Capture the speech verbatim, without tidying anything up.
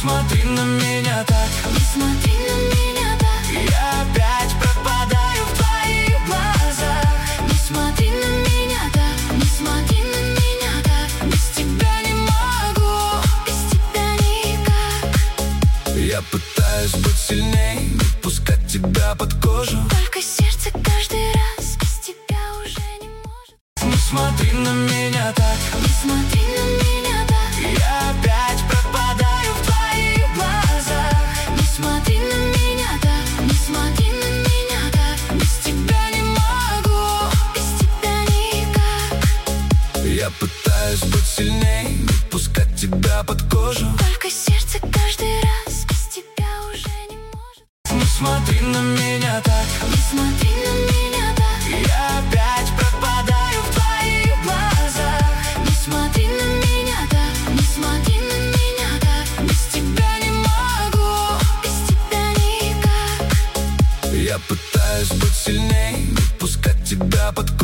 смотри на меня так, не смотри на меня так. я опять пропадаю в твоих глазах. Не смотри на меня так, не смотри на меня так. Без тебя не могу, без тебя никак. я пытаюсь быть сильней, не пускать тебя под кожу. Только сердце каждый раз без тебя уже не может. Не смотри на меня так, Не смотри на меня так. я опять пропадаю в твоих глазах. Не смотри на меня так, не смотри на меня так. Без тебя не могу, без тебя никак. я пытаюсь быть сильней, не пускать тебя под кожу. Только сердце каждый раз без тебя уже не может. Не смотри на меня так, Не смотри на меня так. я опять пропадаю в твоих глазах. Не смотри на меня так, не смотри на меня так. Без тебя не могу, без тебя никак. я пытаюсь быть сильней, не пускать тебя под